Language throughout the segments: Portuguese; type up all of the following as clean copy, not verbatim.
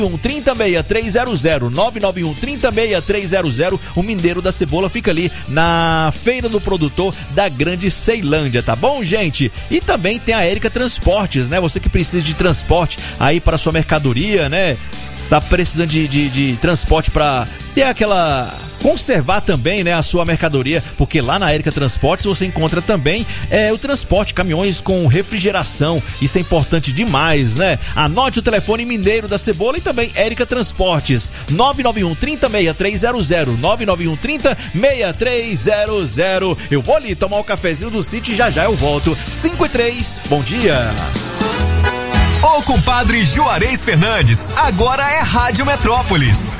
991-30-6300, 991-30-6300. O Mineiro da Cebola fica ali na Feira do Produtor da Grande Ceilândia, tá bom, gente? E também tem a Érica Transportes, né? Você que precisa de transporte aí para sua mercadoria, né? Tá precisando de transporte para ter aquela... conservar também, né, a sua mercadoria, porque lá na Érica Transportes você encontra também o transporte, caminhões com refrigeração. Isso é importante demais, né? Anote o telefone Mineiro da Cebola e também Érica Transportes, 991-30-6300, 991-30-6300. Eu vou ali tomar um cafezinho do City e já eu volto. 5:03, bom dia. O compadre Juarez Fernandes, agora é Rádio Metrópolis.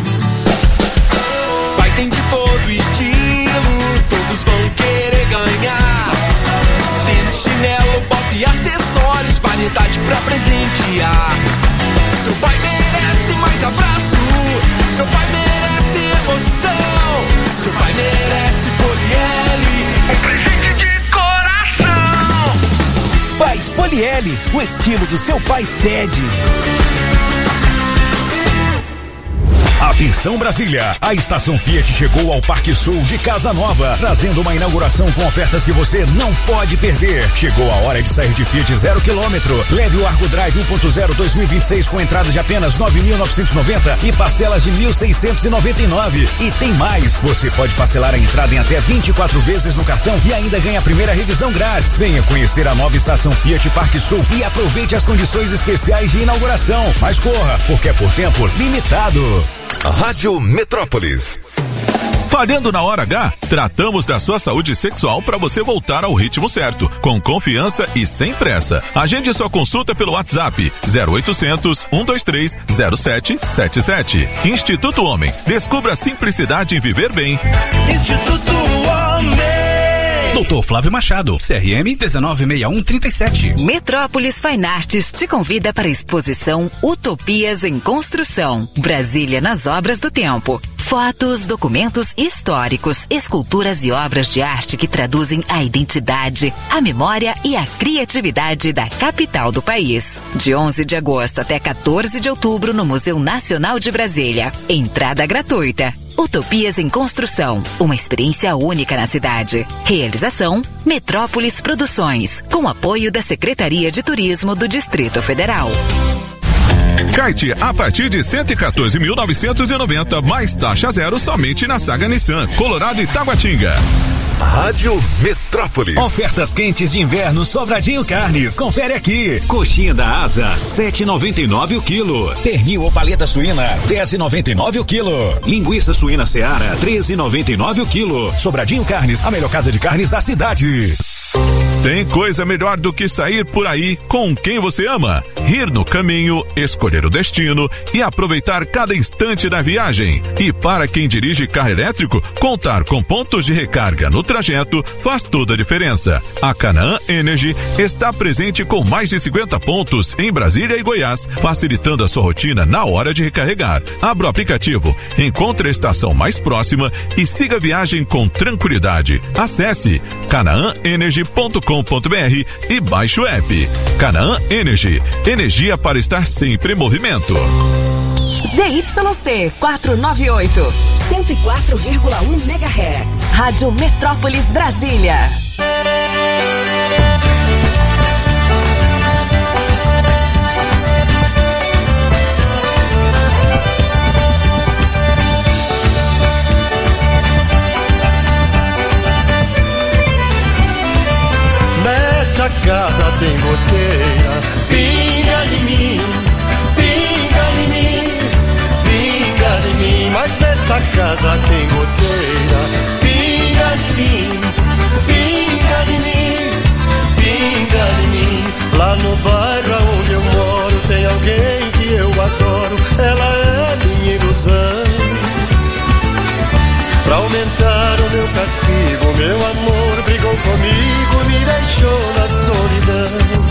Tem de todo estilo, todos vão querer ganhar. Tênis, chinelo, bota e acessórios, variedade pra presentear. Seu pai merece mais abraço, seu pai merece emoção, seu pai merece Polieli, um presente de coração. Pais Polieli, o estilo do seu pai pede. Atenção Brasília, a estação Fiat chegou ao Parque Sul de Casa Nova, trazendo uma inauguração com ofertas que você não pode perder. Chegou a hora de sair de Fiat 0 km. Leve o Argo Drive 1.0 2026 com entrada de apenas 9.990 e parcelas de 1.699. E tem mais, você pode parcelar a entrada em até 24 vezes no cartão e ainda ganha a primeira revisão grátis. Venha conhecer a nova estação Fiat Parque Sul e aproveite as condições especiais de inauguração. Mas corra, porque é por tempo limitado. Rádio Metrópolis. Falhando na hora H, tratamos da sua saúde sexual para você voltar ao ritmo certo, com confiança e sem pressa. Agende sua consulta pelo WhatsApp 0800 123 0777. Instituto Homem, descubra a simplicidade em viver bem. Instituto Homem. Dr. Flávio Machado, CRM 196137. Metrópolis Fine Arts te convida para a exposição Utopias em Construção, Brasília nas Obras do Tempo. Fotos, documentos históricos, esculturas e obras de arte que traduzem a identidade, a memória e a criatividade da capital do país. De 11 de agosto até 14 de outubro no Museu Nacional de Brasília. Entrada gratuita. Utopias em Construção, uma experiência única na cidade. Realização Metrópolis Produções, com apoio da Secretaria de Turismo do Distrito Federal. Kite a partir de 114.990, mais taxa zero somente na Saga Nissan, Colorado e Taguatinga. Rádio Metrópolis. Ofertas quentes de inverno Sobradinho Carnes. Confere aqui. Coxinha da Asa, 7,99 o quilo. Pernil ou paleta suína, 10,99 o quilo. Linguiça suína Seara, 13,99 o quilo. Sobradinho Carnes, a melhor casa de carnes da cidade. Tem coisa melhor do que sair por aí com quem você ama. Rir no caminho, escolher o destino e aproveitar cada instante da viagem. E para quem dirige carro elétrico, contar com pontos de recarga no trajeto faz toda a diferença. A Canaã Energy está presente com mais de 50 pontos em Brasília e Goiás, facilitando a sua rotina na hora de recarregar. Abra o aplicativo, encontre a estação mais próxima e siga a viagem com tranquilidade. Acesse canaãenergy.com.br e baixe o app. Canaã Energy, energia para estar sempre em movimento. ZYC 498, 104,1 MHz. Rádio Metrópolis Brasília. Nessa casa tem goteira, pinga de mim, pinga de mim, pinga de mim. Mas nessa casa tem goteira, pinga de mim, pinga de mim, pinga de mim. Lá no bairro onde eu moro tem alguém que eu adoro, ela é minha ilusão. Pra aumentar o meu castigo, meu amor brigou comigo, me deixou na solidão.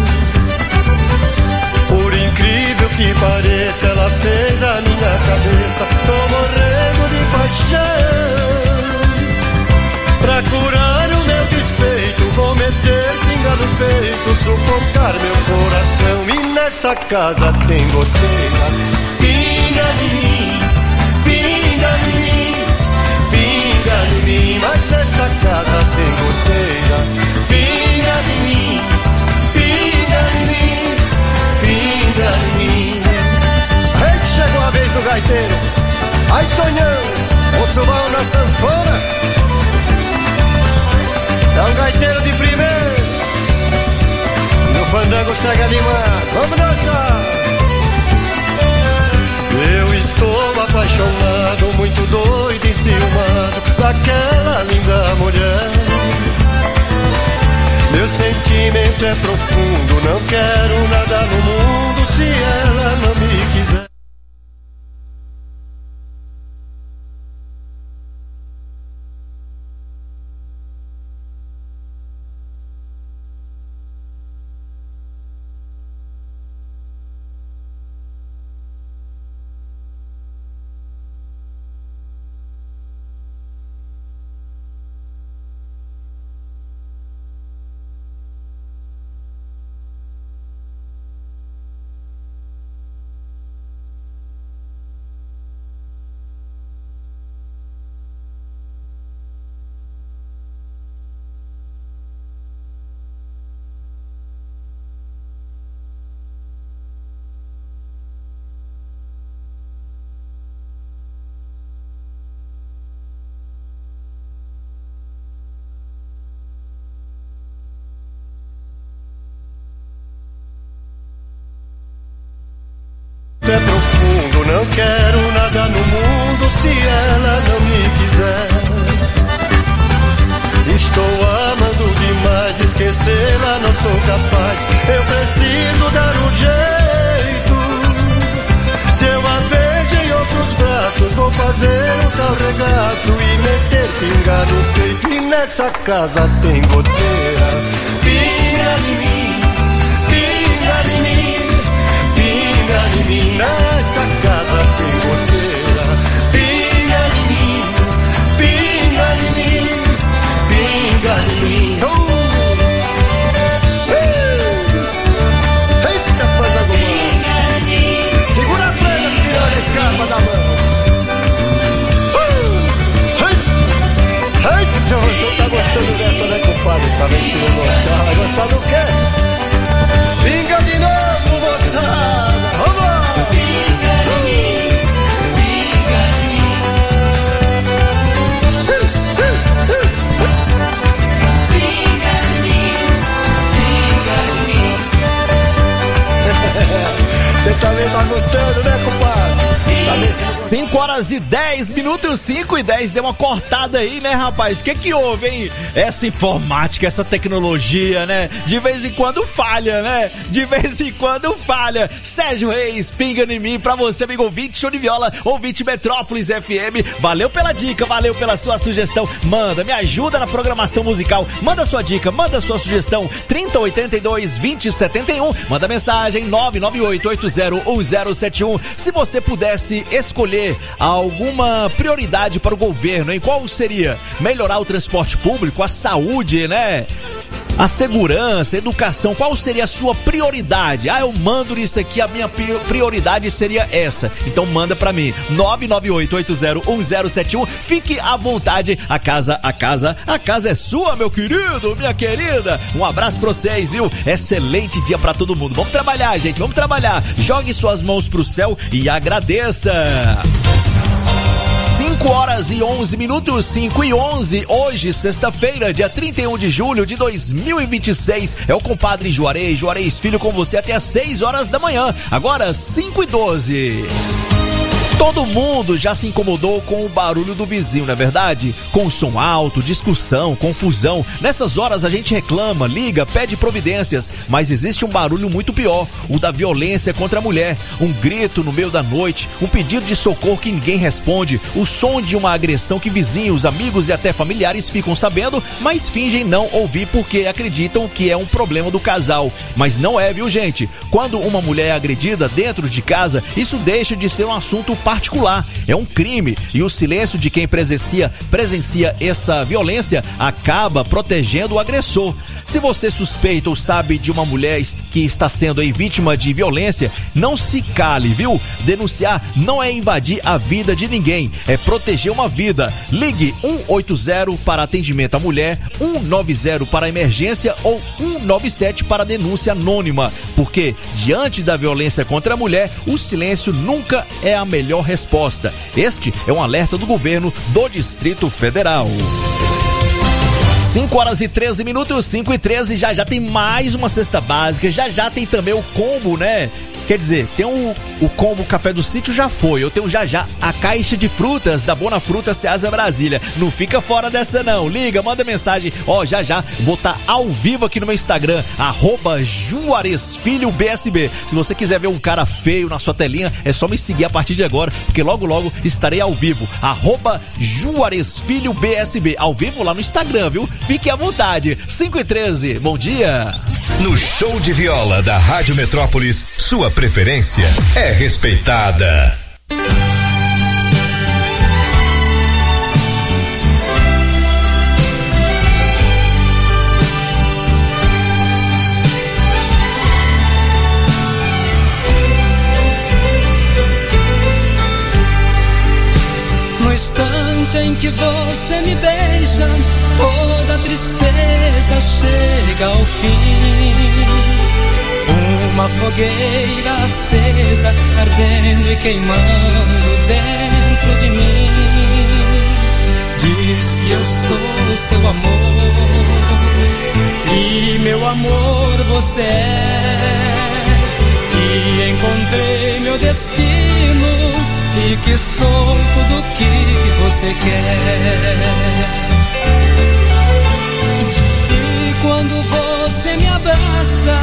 Por incrível que pareça, ela fez a minha cabeça, tô morrendo de paixão. Pra curar o meu despeito, vou meter pinga no peito, sufocar meu coração. E nessa casa tem goteira, Ai, Tonhão, o subão na sanfona, é um gaiteiro de primeira, no fandango segue animado, vamos dançar. Eu estou apaixonado, muito doido e ciumado daquela linda mulher. Meu sentimento é profundo, não quero nada no mundo se ela não me quiser. É profundo, não quero nada no mundo se ela não me quiser. Estou amando demais, esquecê-la não sou capaz. Eu preciso dar um jeito. Se eu a vejo em outros braços, vou fazer um tal regaço e meter pinga no peito. E nessa casa tem goteira. Pinga em mim, pinga em mim. Pinga em mim, nessa casa tem goteira. Pinga em mim, pinga em mim, pinga em mim. Eita, faz agora. Segura a frente, que senhor a escapa da mão. Eita, você tá gostando dessa, né, compadre? Tá vendo se não gostar? Vai gostar do quê? Pinga de novo, moçada. Você também tá gostando, né, compadre? 5 horas e 10 minutos, 5 e 10, deu uma cortada aí, né, rapaz? O que houve, hein? Essa informática, essa tecnologia, né? De vez em quando falha, né? De vez em quando falha. Sérgio Reis, Pinga em mim, pra você, amigo ouvinte, show de viola, ouvinte Metrópolis FM. Valeu pela dica, valeu pela sua sugestão. Manda, me ajuda na programação musical. Manda sua dica, manda sua sugestão. 3082-2071. Manda mensagem 998801071. Se você pudesse escolher alguma prioridade para o governo, em qual seria? Melhorar o transporte público, a saúde, né? A segurança, a educação, qual seria a sua prioridade? Ah, eu mando isso aqui, a minha prioridade seria essa. Então manda pra mim, 998801071. Fique à vontade, a casa é sua, meu querido, minha querida. Um abraço pra vocês, viu? Excelente dia pra todo mundo. Vamos trabalhar, gente, vamos trabalhar. Jogue suas mãos pro céu e agradeça. 5 horas e 11 minutos, 5 e 11, hoje, sexta-feira, dia 31 de julho de 2026, é o compadre Juarez Filho com você até às 6 horas da manhã, agora 5 e 12. Todo mundo já se incomodou com o barulho do vizinho, não é verdade? Com o som alto, discussão, confusão. Nessas horas a gente reclama, liga, pede providências. Mas existe um barulho muito pior, o da violência contra a mulher. Um grito no meio da noite, um pedido de socorro que ninguém responde, o som de uma agressão que vizinhos, amigos e até familiares ficam sabendo, mas fingem não ouvir porque acreditam que é um problema do casal. Mas não é, viu, gente? Quando uma mulher é agredida dentro de casa, isso deixa de ser um assunto particular, é um crime, e o silêncio de quem presencia essa violência acaba protegendo o agressor. Se você suspeita ou sabe de uma mulher que está sendo aí vítima de violência, não se cale, viu? Denunciar não é invadir a vida de ninguém, é proteger uma vida. Ligue 180 para atendimento à mulher, 190 para emergência ou 197 para denúncia anônima, porque diante da violência contra a mulher, o silêncio nunca é a melhor melhor resposta. Este é um alerta do governo do Distrito Federal. 5h13, 5h13, já tem mais uma cesta básica, já tem também o combo, né? Quer dizer, tem o combo Café do Sítio já foi, eu tenho já a caixa de frutas da Bona Fruta Ceasa Brasília. Não fica fora dessa não, liga, manda mensagem, já vou estar ao vivo aqui no meu Instagram, @JuarezFilhoBSB. Se você quiser ver um cara feio na sua telinha, é só me seguir a partir de agora, porque logo estarei ao vivo, @JuarezFilhoBSB, ao vivo lá no Instagram, viu? Fique à vontade. 5h13, bom dia. No show de viola da Rádio Metrópolis, sua preferência é respeitada. No instante em que você me beija, toda tristeza chega ao fim. Uma fogueira acesa, ardendo e queimando dentro de mim. Diz que eu sou seu amor, e meu amor você é. E encontrei meu destino, e que sou tudo que você quer. E quando você me abraça,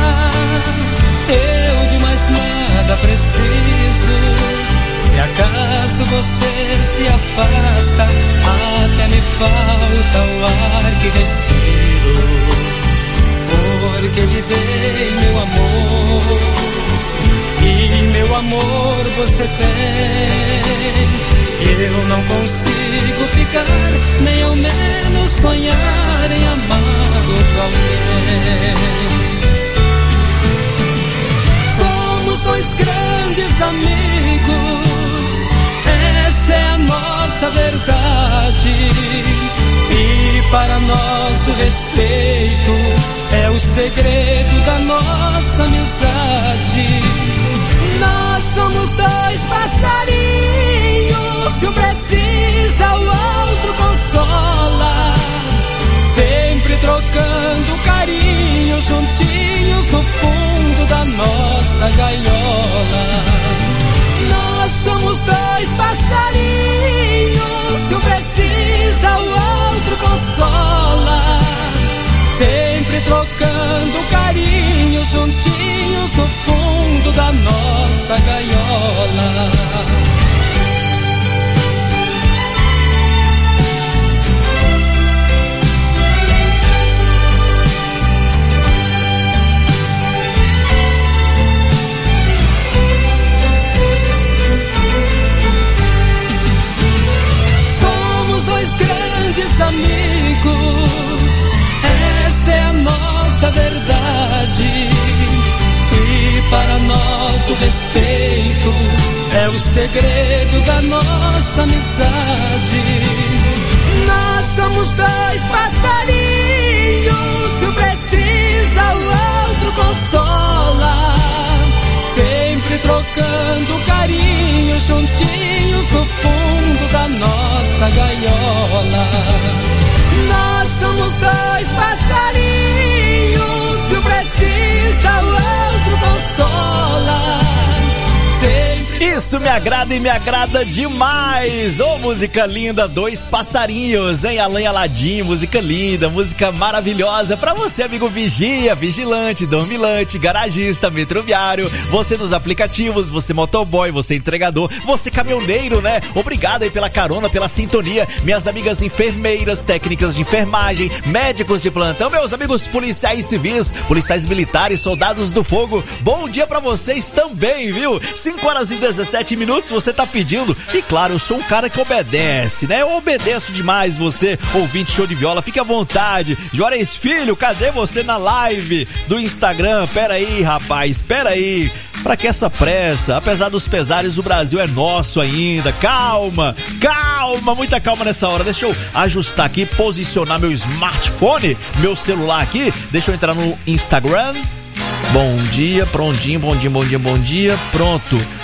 eu de mais nada preciso. Se acaso você se afasta, até me falta o ar que respiro. Porque lhe dei meu amor, e meu amor você tem. Eu não consigo ficar, nem ao menos sonhar em amar outro alguém. Dois grandes amigos, essa é a nossa verdade. E para nosso respeito é o segredo da nossa amizade. Nós somos dois passarinhos, se um precisa o outro consola. Sempre trocando carinho, juntinhos no fundo da nossa gaiola. Nós somos dois passarinhos, se um precisa o outro consola. Sempre trocando carinho, juntinhos no fundo da nossa gaiola. Amigos, essa é a nossa verdade. E para nosso respeito é o segredo da nossa amizade. Nós somos dois passarinhos, se um precisa o outro consola. Sempre trocando carinho, juntinhos no fundo da nossa gaiola. Nós somos dois passarinhos, se um precisa o outro consola. Isso me agrada e me agrada demais. Ô, música linda, Dois Passarinhos, hein? Alain Aladim, música linda, música maravilhosa pra você, amigo vigia, vigilante, dormilante, garagista, metroviário, você dos aplicativos, você motoboy, você entregador, você caminhoneiro, né? Obrigado aí pela carona, pela sintonia. Minhas amigas enfermeiras, técnicas de enfermagem, médicos de plantão, meus amigos policiais civis, policiais militares, soldados do fogo, bom dia pra vocês também, viu? 5h17, você tá pedindo, e claro, eu sou um cara que obedece, né? Eu obedeço demais você, ouvinte show de viola, fique à vontade. Juarez Filho, cadê você na live do Instagram? Pera aí, rapaz, pera aí. Pra que essa pressa? Apesar dos pesares, o Brasil é nosso ainda. Calma, calma, muita calma nessa hora. Deixa eu ajustar aqui, posicionar meu smartphone, meu celular aqui. Deixa eu entrar no Instagram. Bom dia, prontinho, bom dia, bom dia, bom dia. Pronto.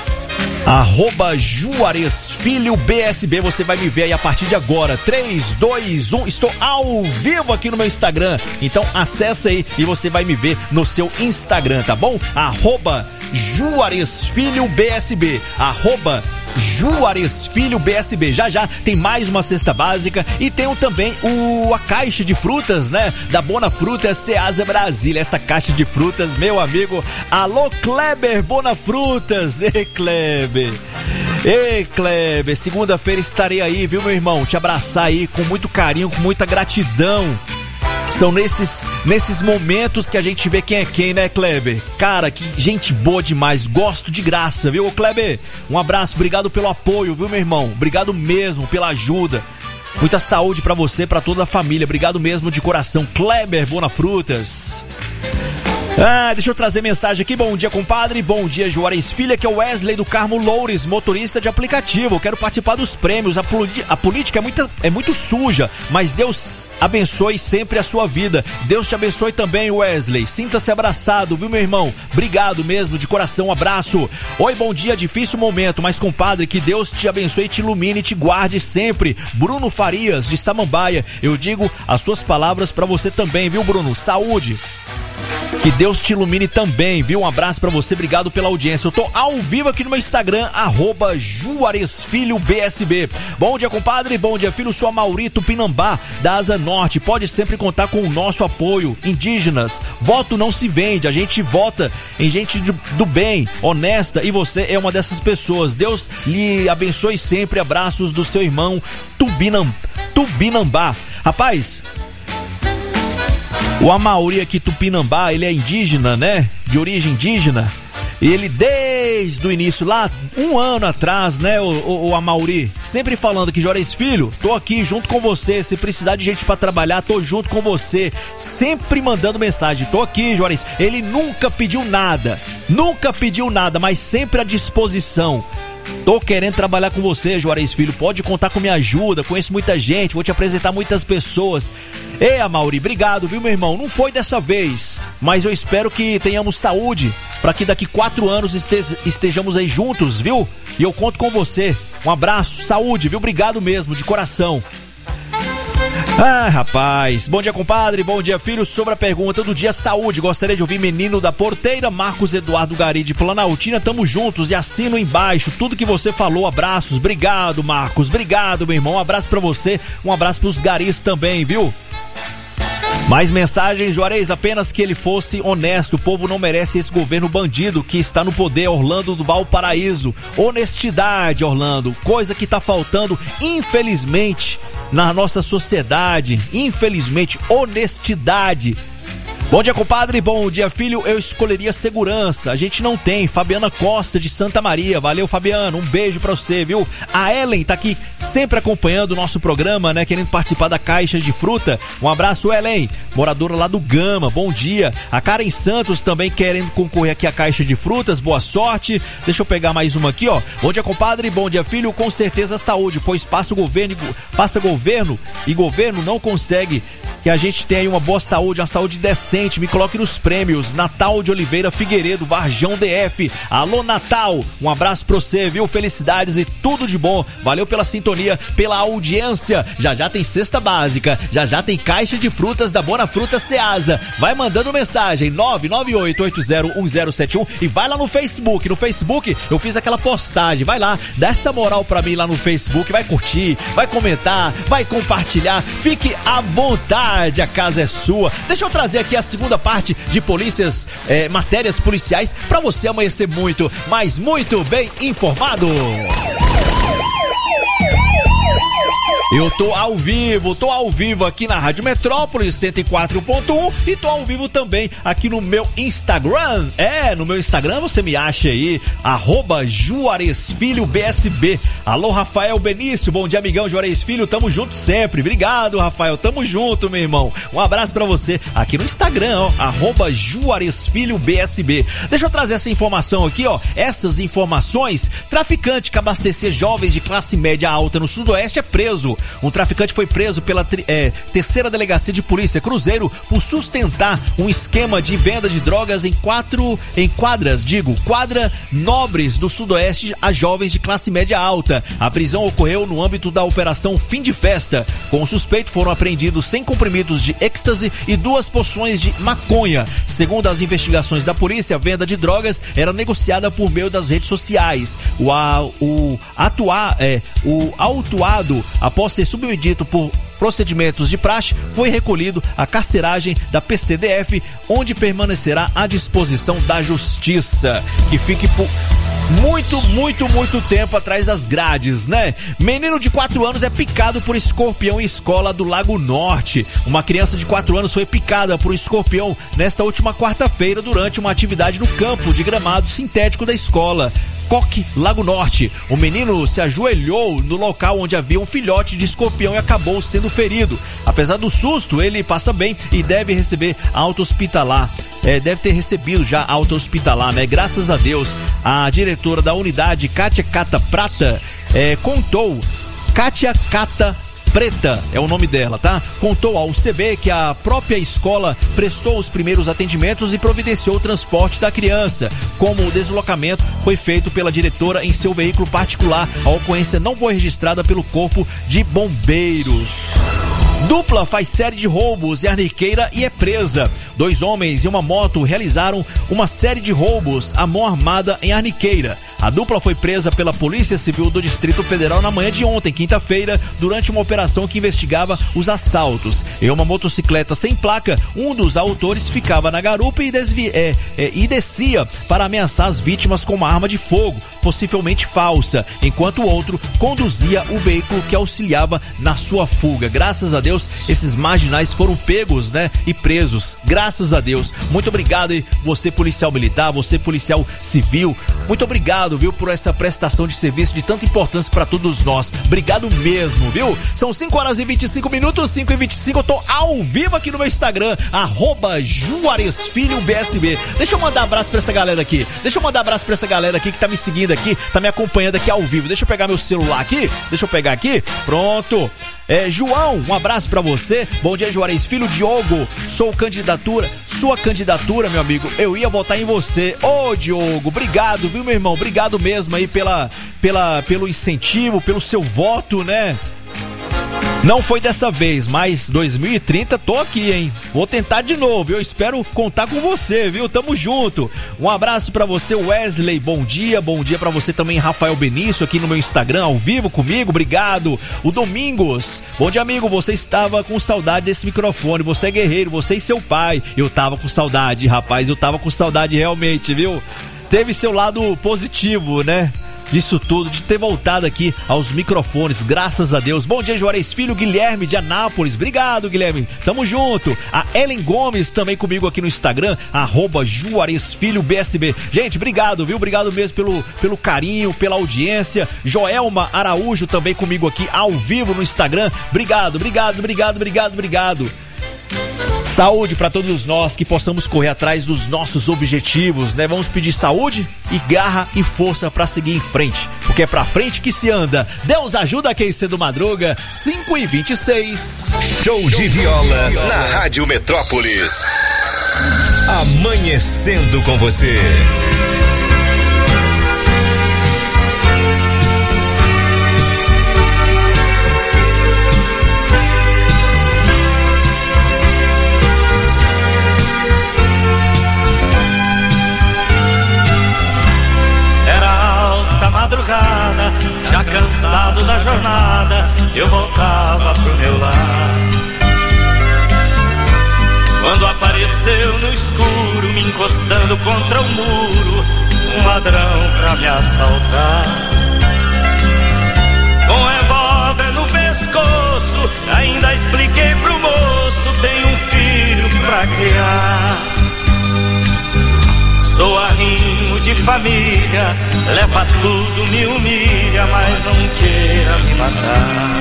Juarez Filho BSB, você vai me ver aí a partir de agora. 3, 2, 1, estou ao vivo aqui no meu Instagram. Então acessa aí e você vai me ver no seu Instagram, tá bom? Juarez Filho BSB, Juarez Filho BSB. Já tem mais uma cesta básica e tem também a caixa de frutas, né? Da Bonafrutas Ceasa Brasília. Essa caixa de frutas, meu amigo. Alô, Kleber Bonafrutas. Ei, Kleber. Segunda-feira estarei aí, viu, meu irmão? Te abraçar aí com muito carinho, com muita gratidão. São nesses momentos que a gente vê quem é quem, né, Kleber? Cara, que gente boa demais, gosto de graça, viu, Kleber? Um abraço, obrigado pelo apoio, viu, meu irmão? Obrigado mesmo pela ajuda. Muita saúde pra você, pra toda a família. Obrigado mesmo de coração, Kleber Bonafrutas. Deixa eu trazer mensagem aqui. Bom dia, compadre. Bom dia, Juarez Filho. Aqui é o Wesley do Carmo Loures, motorista de aplicativo. Eu quero participar dos prêmios. A política é muito suja, mas Deus abençoe sempre a sua vida. Deus te abençoe também, Wesley. Sinta-se abraçado, viu, meu irmão? Obrigado mesmo, de coração, um abraço. Oi, bom dia, difícil momento, mas, compadre, que Deus te abençoe, te ilumine e te guarde sempre. Bruno Farias, de Samambaia. Eu digo as suas palavras pra você também, viu, Bruno? Saúde. Que Deus te ilumine também, viu? Um abraço pra você, obrigado pela audiência. Eu tô ao vivo aqui no meu Instagram, @Juarez Filho BSB. Bom dia, compadre, bom dia, filho. Sou a Maurito Pinambá, da Asa Norte. Pode sempre contar com o nosso apoio. Indígenas, voto não se vende, a gente vota em gente do bem, honesta, e você é uma dessas pessoas. Deus lhe abençoe sempre. Abraços do seu irmão Tupinambá. Rapaz, o Amauri aqui, Tupinambá, ele é indígena, né? De origem indígena. E ele, desde o início, lá, um ano atrás, né, o Amauri, sempre falando que, Juarez Filho, tô aqui junto com você. Se precisar de gente pra trabalhar, tô junto com você. Sempre mandando mensagem. Tô aqui, Juarez. Ele nunca pediu nada, mas sempre à disposição. Tô querendo trabalhar com você, Juarez Filho. Pode contar com minha ajuda. Conheço muita gente, vou te apresentar muitas pessoas. Ei, Amauri, obrigado, viu, meu irmão? Não foi dessa vez, mas eu espero que tenhamos saúde para que daqui 4 anos estejamos aí juntos, viu? E eu conto com você. Um abraço, saúde, viu? Obrigado mesmo, de coração. Rapaz, bom dia, compadre, bom dia, filho. Sobre a pergunta do dia, saúde, gostaria de ouvir Menino da Porteira, Marcos Eduardo Gari de Planaltina. Tamo juntos e assino embaixo tudo que você falou. Abraços, obrigado, Marcos, obrigado, meu irmão. Um abraço pra você, um abraço pros garis também, viu? Mais mensagens, Juarez, apenas que ele fosse honesto. O povo não merece esse governo bandido que está no poder. Orlando do Valparaíso. Honestidade, Orlando, coisa que tá faltando, infelizmente, na nossa sociedade. Infelizmente, honestidade. Bom dia, compadre, bom dia, filho. Eu escolheria segurança, a gente não tem. Fabiana Costa, de Santa Maria. Valeu, Fabiana, um beijo pra você, viu? A Ellen tá aqui sempre acompanhando o nosso programa, né, querendo participar da caixa de fruta. Um abraço, Ellen, moradora lá do Gama, bom dia. A Karen Santos também querendo concorrer aqui à caixa de frutas, boa sorte. Deixa eu pegar mais uma aqui, ó. Bom dia, compadre, bom dia, filho. Com certeza saúde, pois passa governo e governo não consegue que a gente tenha aí uma boa saúde, uma saúde decente. Me coloque nos prêmios. Natal de Oliveira Figueiredo, Varjão DF. Alô, Natal, um abraço pra você, viu? Felicidades e tudo de bom. Valeu pela sintonia, pela audiência. Já tem cesta básica, já tem caixa de frutas da Bonafrutas Ceasa. Vai mandando mensagem, 998801071, e vai lá no Facebook. No Facebook eu fiz aquela postagem, vai lá, dá essa moral pra mim lá no Facebook, vai curtir, vai comentar, vai compartilhar, fique à vontade. A casa é sua. Deixa eu trazer aqui a segunda parte de matérias policiais pra você amanhecer muito, mas muito bem informado. Eu tô ao vivo aqui na Rádio Metrópolis 104.1 e tô ao vivo também aqui no meu Instagram. No meu Instagram você me acha aí, @Juarez Filho BSB. Alô, Rafael Benício, bom dia, amigão Juarez Filho, tamo junto sempre. Obrigado, Rafael, tamo junto, meu irmão. Um abraço pra você aqui no Instagram, ó, @Juarez Filho BSB. Deixa eu trazer essa informação aqui, ó. Essas informações: traficante que abastecia jovens de classe média alta no Sudoeste é preso. Um traficante foi preso pela terceira delegacia de polícia Cruzeiro por sustentar um esquema de venda de drogas em quadras nobres do sudoeste a jovens de classe média alta. A prisão ocorreu no âmbito da operação Fim de Festa. Com o suspeito foram apreendidos 100 comprimidos de êxtase e 2 porções de maconha. Segundo as investigações da polícia, a venda de drogas era negociada por meio das redes sociais. O autuado, após ser submetido por procedimentos de praxe, foi recolhido à carceragem da PCDF, onde permanecerá à disposição da justiça. Que fique por muito tempo atrás das grades, né? Menino de 4 anos é picado por escorpião em escola do Lago Norte. Uma criança de 4 anos foi picada por um escorpião nesta última quarta-feira durante uma atividade no campo de gramado sintético da escola Coque, Lago Norte. O menino se ajoelhou no local onde havia um filhote de escorpião e acabou sendo ferido. Apesar do susto, ele passa bem e deve receber alta hospitalar. Deve ter recebido já alta hospitalar, né? Graças a Deus. A diretora da unidade, Kátia Cata Prata, Kátia Cata Preta é o nome dela, tá? Contou ao CB que a própria escola prestou os primeiros atendimentos e providenciou o transporte da criança. Como o deslocamento foi feito pela diretora em seu veículo particular, a ocorrência não foi registrada pelo Corpo de Bombeiros. Dupla faz série de roubos em Arniqueira e é presa. 2 homens e uma moto realizaram uma série de roubos à mão armada em Arniqueira. A dupla foi presa pela Polícia Civil do Distrito Federal na manhã de ontem, quinta-feira, durante uma operação que investigava os assaltos. Em uma motocicleta sem placa, um dos autores ficava na garupa e descia para ameaçar as vítimas com uma arma de fogo, possivelmente falsa, enquanto o outro conduzia o veículo que auxiliava na sua fuga. Graças a Deus, esses marginais foram pegos, né, e presos. Graças a Deus. Muito obrigado, e você policial militar, você policial civil, muito obrigado, viu, por essa prestação de serviço de tanta importância para todos nós. Obrigado mesmo, viu? São 5h25, 5h25, eu tô ao vivo aqui no meu Instagram, @JuarezFilhoBSB. Deixa eu mandar um abraço pra essa galera aqui. Que tá me seguindo aqui, tá me acompanhando aqui ao vivo. Deixa eu pegar meu celular aqui. Pronto. João, um abraço pra você. Bom dia, Juarez Filho. Diogo, sua candidatura, meu amigo, eu ia votar em você. Ô, Diogo, obrigado, viu, meu irmão? Obrigado mesmo aí pelo incentivo, pelo seu voto, né? Não foi dessa vez, mas 2030 tô aqui, hein? Vou tentar de novo, eu espero contar com você, viu? Tamo junto. Um abraço pra você, Wesley, bom dia pra você também, Rafael Benício, aqui no meu Instagram, ao vivo comigo, obrigado. O Domingos, bom dia, amigo, você estava com saudade desse microfone, você é guerreiro, você e seu pai. Eu tava com saudade, rapaz, realmente, viu? Teve seu lado positivo, né? Disso tudo, de ter voltado aqui aos microfones, graças a Deus. Bom dia, Juarez Filho. Guilherme de Anápolis, obrigado, Guilherme, tamo junto. A Ellen Gomes também comigo aqui no Instagram, @JuarezFilhoBSB. Gente, obrigado, viu? Obrigado mesmo pelo carinho, pela audiência. Joelma Araújo também comigo aqui ao vivo no Instagram. Obrigado. Saúde para todos nós, que possamos correr atrás dos nossos objetivos, né? Vamos pedir saúde e garra e força para seguir em frente, porque é pra frente que se anda. Deus ajuda quem cedo madruga. 5h26. Show de viola na Rádio Metrópolis. Amanhecendo com você. Já cansado da jornada, eu voltava pro meu lar. Quando apareceu no escuro, me encostando contra o muro, um ladrão pra me assaltar. Com revólver no pescoço, ainda expliquei pro moço, tenho um filho pra criar. Sou arrimo de família, leva tudo, me humilha, mas não queira me matar.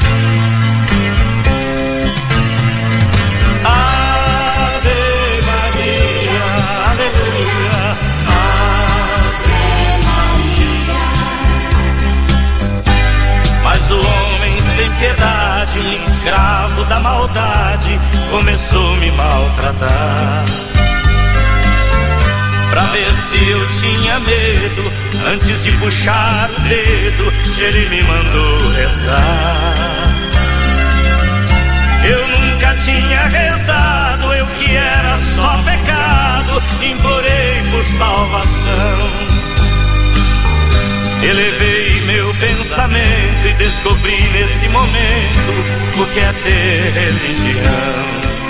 Ave Maria, aleluia, Ave Maria. Mas o homem sempre piedade, um escravo da maldade, começou a me maltratar. Pra ver se eu tinha medo, antes de puxar o dedo, ele me mandou rezar. Eu nunca tinha rezado, eu que era só pecado, implorei por salvação. Elevei meu pensamento e descobri nesse momento o que é ter religião.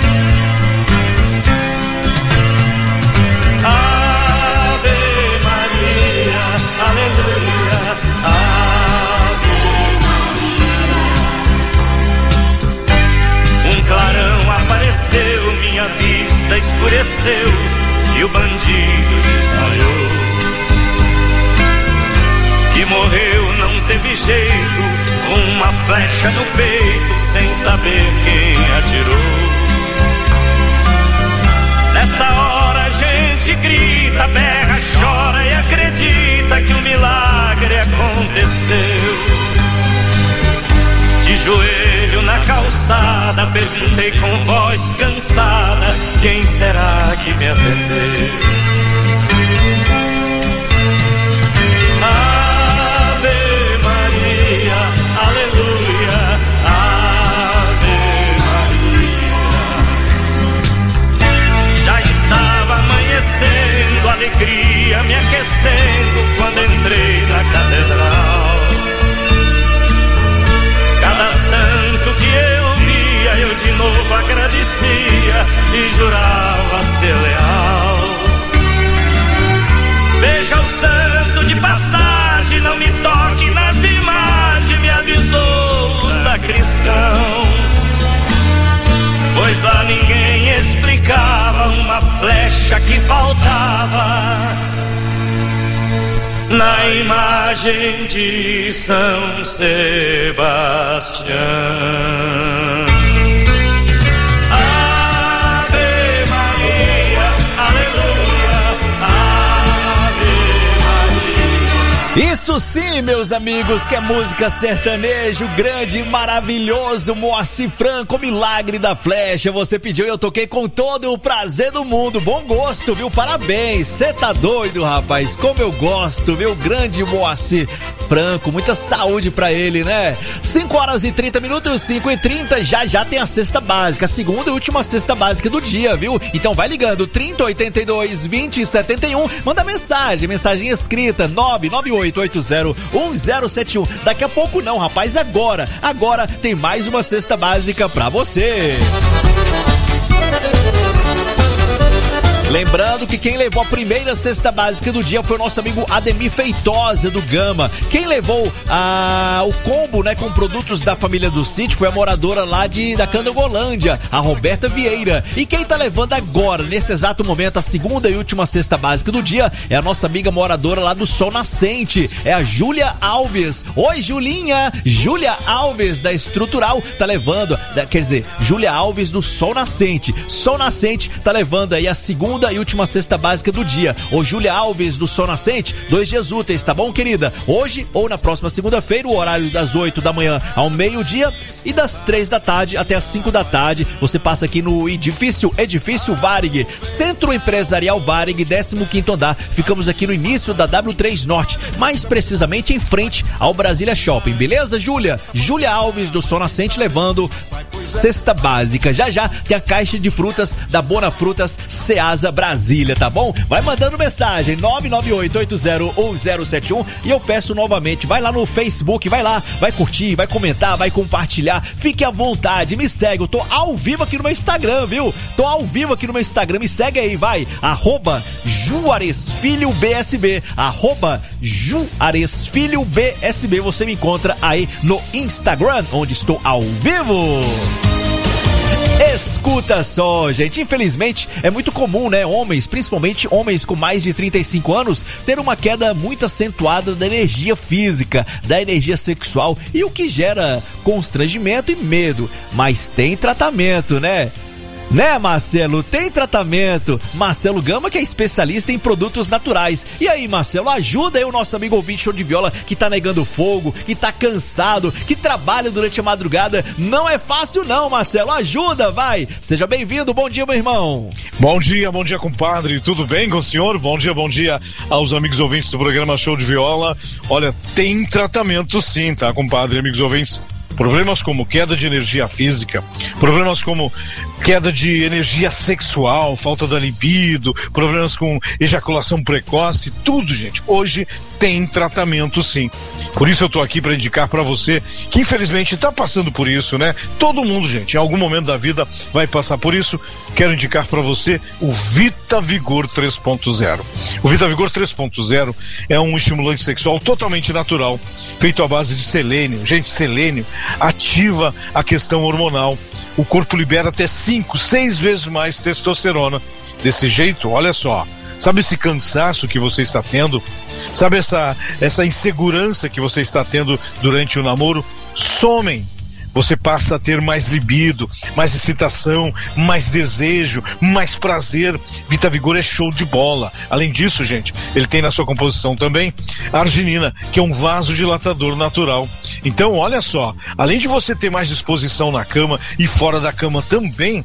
Ave Maria, aleluia, Ave Maria. Um clarão apareceu, minha vista escureceu e o bandido desmaiou. Que morreu não teve jeito, com uma flecha no peito, sem saber quem atirou. Nessa hora a gente grita, berra, chora e acredita que um milagre aconteceu. De joelho na calçada, perguntei com voz cansada, quem será que me atendeu? Aleluia, Ave Maria. Já estava amanhecendo, alegria me aquecendo quando entrei na catedral. Cada santo que eu via, eu de novo agradecia e jurava ser leal. Veja o santo de passagem, não me toque nas imagens, me avisou o sacristão. Pois lá ninguém explicava uma flecha que faltava na imagem de São Sebastião. Isso sim, meus amigos, que é música sertanejo, grande e maravilhoso, Moacir Franco, Milagre da Flecha. Você pediu e eu toquei com todo o prazer do mundo. Bom gosto, viu? Parabéns. Cê tá doido, rapaz? Como eu gosto, viu? Grande Moacir Franco, muita saúde pra ele, né? 5h30, 5h30, já tem a cesta básica, a segunda e última cesta básica do dia, viu? Então vai ligando, 3082-2071, manda mensagem escrita, 998801071. Daqui a pouco não, rapaz, agora tem mais uma cesta básica pra você. Lembrando que quem levou a primeira cesta básica do dia foi o nosso amigo Ademir Feitosa do Gama. Quem levou o combo, né, com produtos da família do sítio foi a moradora lá da Candangolândia, a Roberta Vieira. E quem tá levando agora, nesse exato momento, a segunda e última cesta básica do dia é a nossa amiga moradora lá do Sol Nascente, é a Júlia Alves. Oi, Julinha! Júlia Alves da Estrutural tá levando, Júlia Alves do Sol Nascente. Sol Nascente tá levando aí a segunda e última cesta básica do dia. Ô Júlia Alves do Sol Nascente, 2 dias úteis, tá bom, querida? Hoje ou na próxima segunda-feira, o horário das 8 da manhã ao meio-dia e das 3 da tarde até as 5 da tarde. Você passa aqui no edifício Varig, Centro Empresarial Varig, 15º andar. Ficamos aqui no início da W3 Norte, mais precisamente em frente ao Brasília Shopping, beleza, Júlia? Júlia Alves do Sol Nascente levando cesta básica. Já tem a caixa de frutas da Bona Frutas Ceasa Brasília, tá bom? Vai mandando mensagem 998801071 e eu peço novamente, vai lá no Facebook, vai lá, vai curtir, vai comentar, vai compartilhar, fique à vontade, me segue, eu tô ao vivo aqui no meu Instagram, viu? Tô ao vivo aqui no meu Instagram, me segue aí, vai, @JuarezFilhoBSB, @JuarezFilhoBSB, você me encontra aí no Instagram, onde estou ao vivo. Escuta só, gente, infelizmente é muito comum, né, homens, principalmente homens com mais de 35 anos, ter uma queda muito acentuada da energia física, da energia sexual, e o que gera constrangimento e medo, mas tem tratamento, né? Né, Marcelo? Tem tratamento. Marcelo Gama, que é especialista em produtos naturais. E aí, Marcelo, ajuda aí o nosso amigo ouvinte show de viola que tá negando fogo, que tá cansado, que trabalha durante a madrugada. Não é fácil não, Marcelo. Ajuda, vai. Seja bem-vindo. Bom dia, meu irmão. Bom dia, compadre. Tudo bem com o senhor? Bom dia aos amigos ouvintes do programa Show de Viola. Olha, tem tratamento sim, tá, compadre, amigos ouvintes? Problemas como queda de energia física, problemas como queda de energia sexual, falta da libido, problemas com ejaculação precoce, tudo, gente, hoje tem tratamento sim. Por isso eu tô aqui para indicar para você que infelizmente tá passando por isso, né? Todo mundo, gente, em algum momento da vida vai passar por isso. Quero indicar para você o Vita Vigor 3.0. O Vita Vigor 3.0 é um estimulante sexual totalmente natural, feito à base de selênio. Gente, selênio ativa a questão hormonal. O corpo libera até 5, 6 vezes mais testosterona. Desse jeito, olha só, sabe esse cansaço que você está tendo? Sabe essa insegurança que você está tendo durante o namoro? Somem. Você passa a ter mais libido, mais excitação, mais desejo, mais prazer. Vita Vigor é show de bola. Além disso, gente, ele tem na sua composição também a arginina, que é um vasodilatador natural. Então, olha só, além de você ter mais disposição na cama e fora da cama também,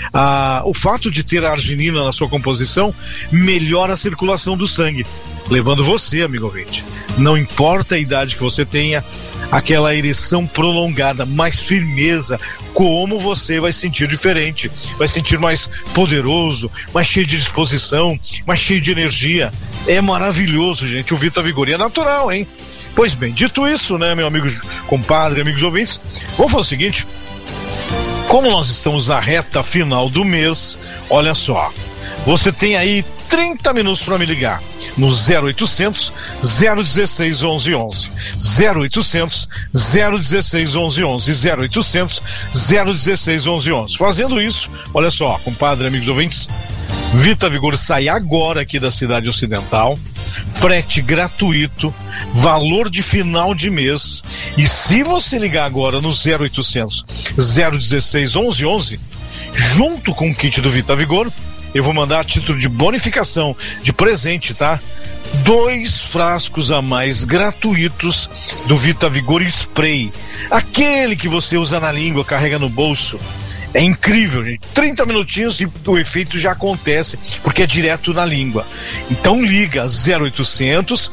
o fato de ter a arginina na sua composição melhora a circulação do sangue, levando você, amigo ouvinte, não importa a idade que você tenha, aquela ereção prolongada, mais firmeza, como você vai sentir diferente, vai sentir mais poderoso, mais cheio de disposição, mais cheio de energia. É maravilhoso, gente, o Vita Vigor, e é natural, hein? Pois bem, dito isso, né, meu amigo compadre, amigos ouvintes, vamos fazer o seguinte: como nós estamos na reta final do mês, olha só, você tem aí 30 minutos para me ligar no 0800 016 1111, 0800 016 1111, 0800 016 1111. Fazendo isso, olha só, compadre, amigos ouvintes, Vita Vigor sai agora aqui da cidade ocidental, frete gratuito, valor de final de mês, e se você ligar agora no 0800 016 1111, junto com o kit do Vita Vigor, eu vou mandar a título de bonificação, de presente, tá? 2 frascos a mais gratuitos do Vita Vigor Spray, aquele que você usa na língua, carrega no bolso. É incrível, gente. 30 minutinhos e o efeito já acontece, porque é direto na língua. Então liga 0800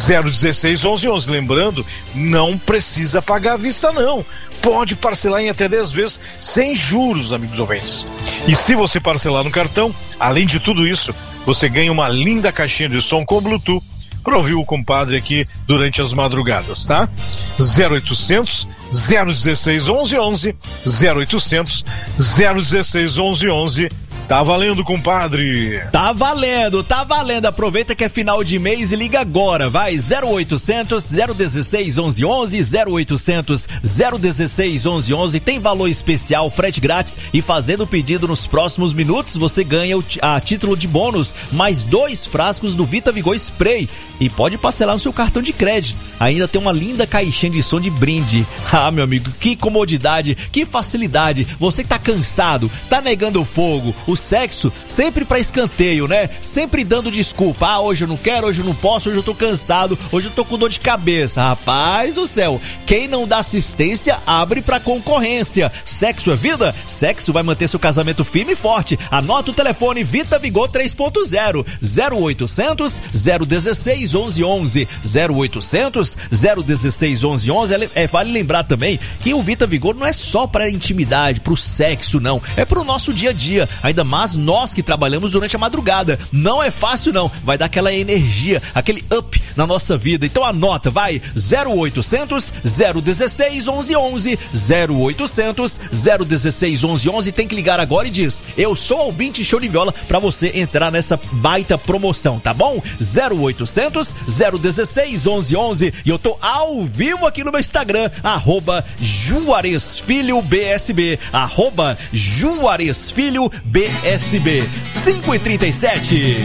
016 1111. Lembrando, não precisa pagar à vista não. Pode parcelar em até 10 vezes sem juros, amigos ouvintes. E se você parcelar no cartão, além de tudo isso, você ganha uma linda caixinha de som com Bluetooth para ouvir o compadre aqui durante as madrugadas, tá? 0800 016 1111, 0800 016 1111. Tá valendo, compadre. Tá valendo. Aproveita que é final de mês e liga agora. Vai, 0800 016 1111, 0800 016 1111. Tem valor especial, frete grátis, e fazendo o pedido nos próximos minutos, você ganha a título de bônus mais 2 frascos do Vita Vigor Spray. E pode parcelar no seu cartão de crédito. Ainda tem uma linda caixinha de som de brinde. Ah, meu amigo, que comodidade, que facilidade. Você que tá cansado, tá negando fogo, o sexo sempre pra escanteio, né? Sempre dando desculpa. Ah, hoje eu não quero, hoje eu não posso, hoje eu tô cansado, hoje eu tô com dor de cabeça. Rapaz do céu, quem não dá assistência abre pra concorrência. Sexo é vida? Sexo vai manter seu casamento firme e forte. Anota o telefone Vita Vigor 3.0, 0800 016 1111, 0800 016 1111. Vale lembrar também que o Vita Vigor não é só pra intimidade, pro sexo, não. É pro nosso dia a dia. Ainda mais nós que trabalhamos durante a madrugada. Não é fácil, não. Vai dar aquela energia, aquele up na nossa vida. Então anota, vai, 0800 016 1111, 0800 016 1111. Tem que ligar agora e diz: eu sou ouvinte show de viola, pra você entrar nessa baita promoção, tá bom? 0800 016 1111. E eu tô ao vivo aqui no meu Instagram, @JuarezFilhoBSB, @JuarezFilhoBSB. 5h37.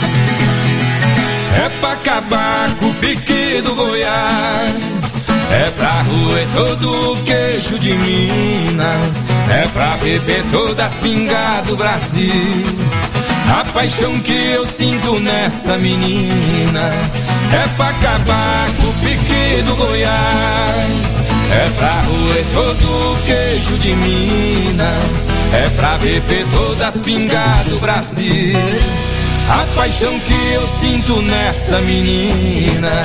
É pra acabar com o pique do Goiás, é pra roer todo o queijo de Minas, é pra beber todas as pingas do Brasil. A paixão que eu sinto nessa menina é pra acabar com o pique do Goiás, é pra roer todo o queijo de Minas, é pra beber todas as pingas do Brasil. A paixão que eu sinto nessa menina.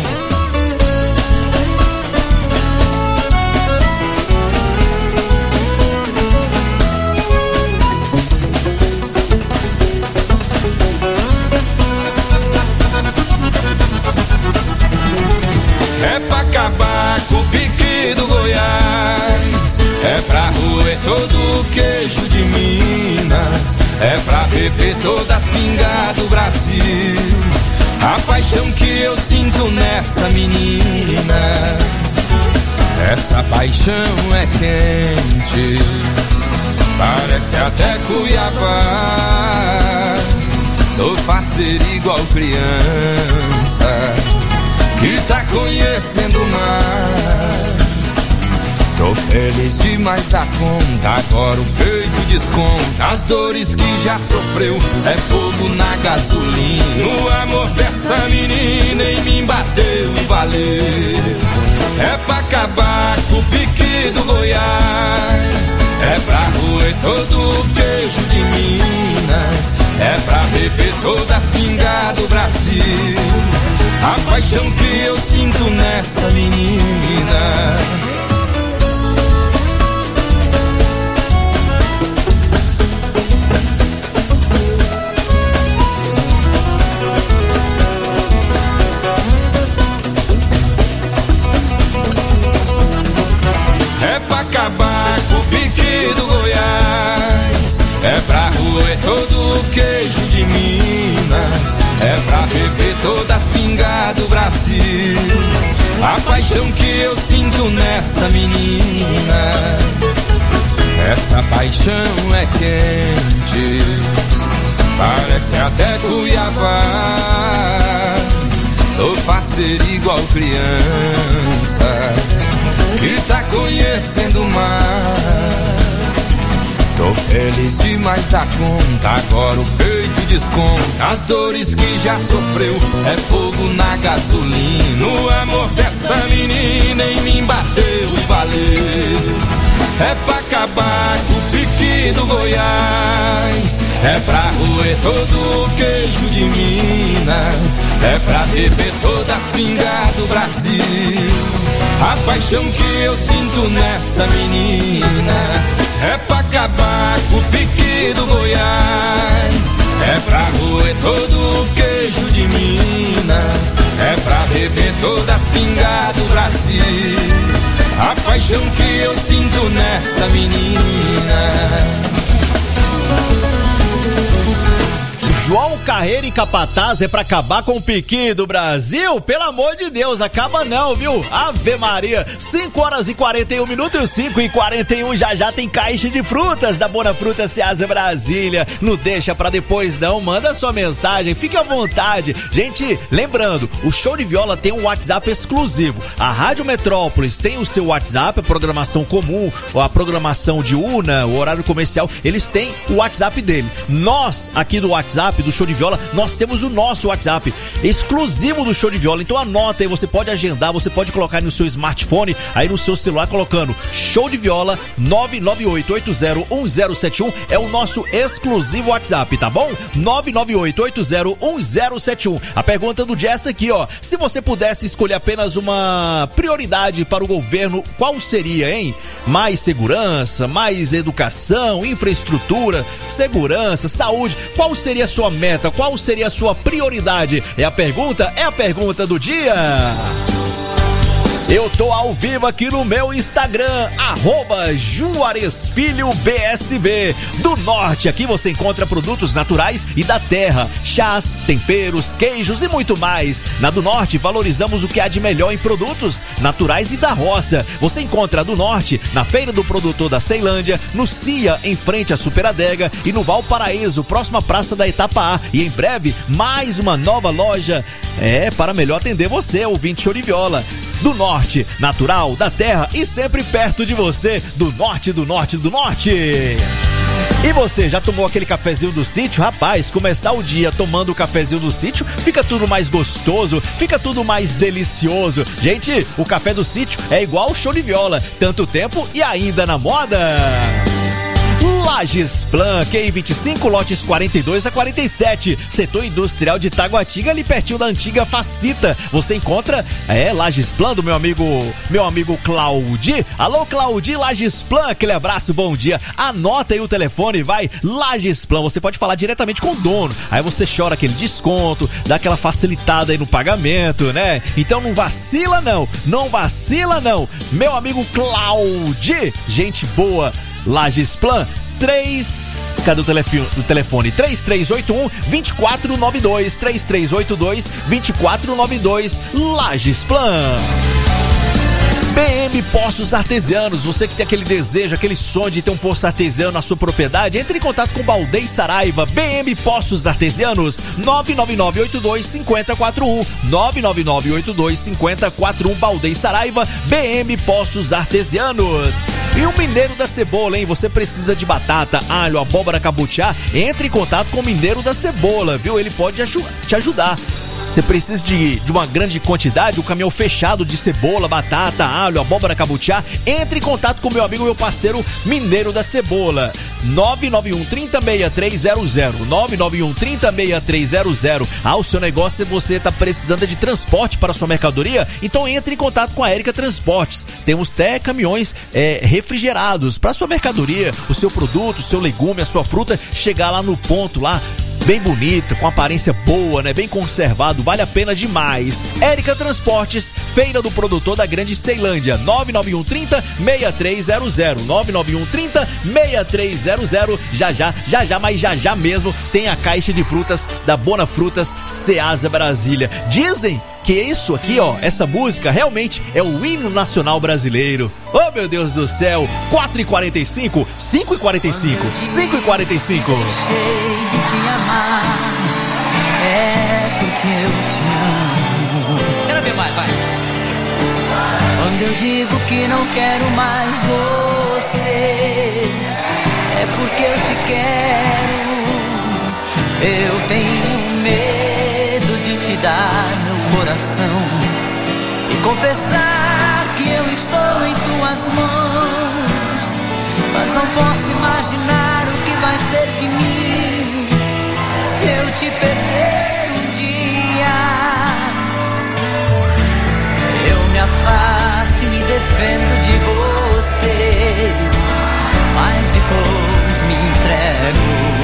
É pra acabar com o pique do Goiás, é pra roer todo o queijo de Minas, é pra beber todas as pingas do Brasil. A paixão que eu sinto nessa menina, essa paixão é quente, parece até Cuiabá. Tô faceiro igual criança que tá conhecendo o mar. Tô feliz demais da conta, agora o peito desconta as dores que já sofreu, é fogo na gasolina. O amor dessa menina em mim bateu e valeu. É pra acabar com o pique do Goiás, é pra roer todo o queijo de Minas, é pra beber todas as pingas do Brasil. A paixão que eu sinto nessa menina. É pra acabar com o pique do Goiás, é pra roer todo o queijo de Minas, é pra beber todas as pingas do Brasil. A paixão que eu sinto nessa menina, essa paixão é quente, parece até Cuiabá. Tô faceiro igual criança que tá conhecendo o mar. Tô feliz demais da conta, agora o peito desconta as dores que já sofreu, é fogo na gasolina. O amor dessa menina em mim bateu e valeu. É pra acabar com o pique do Goiás, é pra roer todo o queijo de Minas, é pra beber todas as pingas do Brasil. A paixão que eu sinto nessa menina é pra acabar com o pique do Goiás, é pra roer todo o queijo de Minas, é pra beber todas as pingas do Brasil. A paixão que eu sinto nessa menina. João Carreiro e Capataz é pra acabar com o pique do Brasil? Pelo amor de Deus, acaba não, viu? Ave Maria, 5h41, 5h41, já tem caixa de frutas da Bona Fruta Ceasa Brasília. Não deixa pra depois não, manda sua mensagem, fique à vontade. Gente, lembrando, o Show de Viola tem um WhatsApp exclusivo. A Rádio Metrópolis tem o seu WhatsApp, a programação comum, a programação diurna, o horário comercial, eles têm o WhatsApp dele. Nós, aqui do WhatsApp do Show de Viola, nós temos o nosso WhatsApp exclusivo do Show de Viola, então anota aí, você pode agendar, você pode colocar no seu smartphone, aí no seu celular, colocando Show de Viola 998801071, é o nosso exclusivo WhatsApp, tá bom? 998801071. A pergunta do dia é essa aqui, ó: se você pudesse escolher apenas uma prioridade para o governo, qual seria, hein? Mais segurança, mais educação, infraestrutura, segurança, saúde, qual seria a sua meta? Qual seria a sua prioridade? É a pergunta do dia. Eu tô ao vivo aqui no meu Instagram, @JuarezFilhoBSB do Norte. Aqui você encontra produtos naturais e da terra, chás, temperos, queijos e muito mais. Na do Norte valorizamos o que há de melhor em produtos naturais e da roça. Você encontra a do Norte na Feira do Produtor da Ceilândia, no CIA, em frente à Superadega, e no Valparaíso, próxima Praça da Etapa A. E em breve, mais uma nova loja para melhor atender você, ouvinte Show de Viola. Do Norte Norte, natural, da terra e sempre perto de você, do norte, do norte, do norte. E você, já tomou aquele cafezinho do sítio? Rapaz, começar o dia tomando o cafezinho do sítio, fica tudo mais gostoso, fica tudo mais delicioso. Gente, o café do sítio é igual show de viola, tanto tempo e ainda na moda. Lages Plan, QI 25, lotes 42 a 47, setor industrial de Taguatinga, ali pertinho da antiga Facita. Você encontra, Lages Plan, do meu amigo Claudi. Alô, Claudi, Lages Plan, aquele abraço, bom dia. Anota aí o telefone, vai, Lages Plan, você pode falar diretamente com o dono. Aí você chora aquele desconto, dá aquela facilitada aí no pagamento, né? Então não vacila não, Meu amigo Claudi, gente boa. Lages Plan, cadê o telefone? 3381-2492, 3382-2492, Lages Plan. BM Poços Artesianos, você que tem aquele desejo, aquele sonho de ter um poço artesiano na sua propriedade, entre em contato com Baldei Saraiva. BM Poços Artesianos, 99982-5041, 99982-5041, Baldei Saraiva, BM Poços Artesianos. E o Mineiro da Cebola, hein? Você precisa de batata, alho, abóbora cabotiá, entre em contato com o Mineiro da Cebola, viu? Ele pode te ajudar. Você precisa de uma grande quantidade, um caminhão fechado de cebola, batata, alho, abóbora cabotiá, entre em contato com meu amigo, meu parceiro Mineiro da Cebola. 991-30-6300, 991-30-6300. O seu negócio, se você está precisando de transporte para a sua mercadoria, então entre em contato com a Érica Transportes. Temos até caminhões refrigerados para a sua mercadoria, o seu produto, o seu legume, a sua fruta, chegar lá no ponto lá, bem bonita, com aparência boa, né? Bem conservado, vale a pena demais. Érica Transportes, Feira do Produtor da Grande Ceilândia, 991-30-6300, 991-30-6300. Já mesmo tem a caixa de frutas da Bona Frutas Ceasa Brasília. Dizem que isso aqui, essa música realmente é o hino nacional brasileiro. Oh, meu Deus do céu, 4h45, 5h45, 5h45. Deixei de te amar, é porque eu te amo. Quero ver mais, vai. Quando eu digo que não quero mais você, é porque eu te quero. Eu tenho medo de te dar meu coração e confessar que eu estou em tuas mãos, mas não posso imaginar o que vai ser de mim se eu te perder um dia. Eu me afasto e me defendo de você, mas depois me entrego.